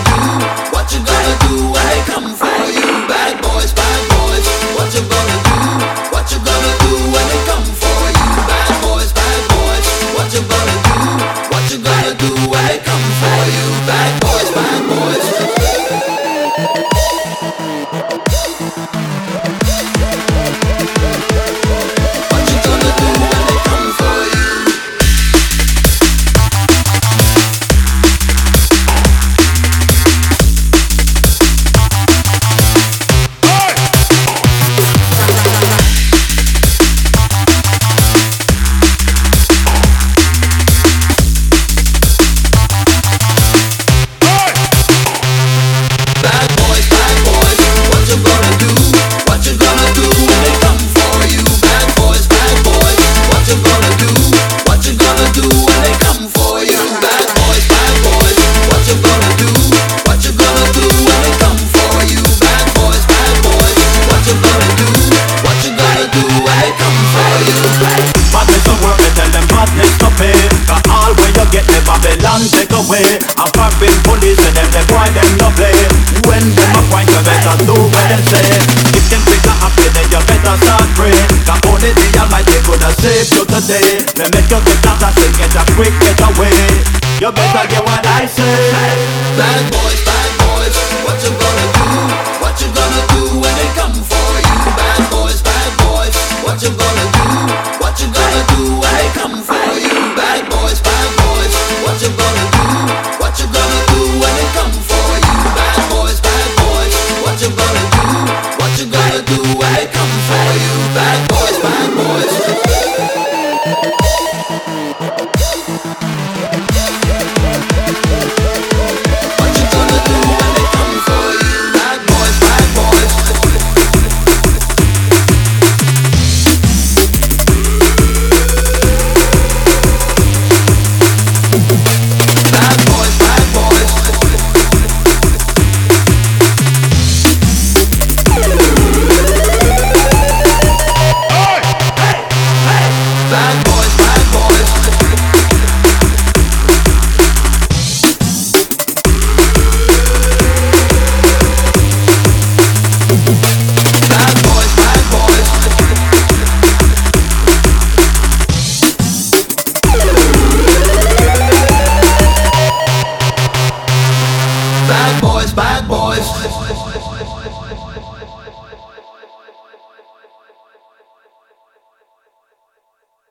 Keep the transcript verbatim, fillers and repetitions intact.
do? What you gonna do when they come for you? Bad boys, bad boys. What you gonna do? What you gonna do when they come for you? Bad boys, bad boys. What you gonna do? What you gonna do when they come for you? Bad boys, bad boys. What you gonna do when they come for you? Take away a popping police and them they boy them no play. When them a point you better do what them say. If them figure happy then you better start praying. Cause only the Almighty could have saved you today. They make you get out and say get a quick get away. You better get what I say. Bad boys.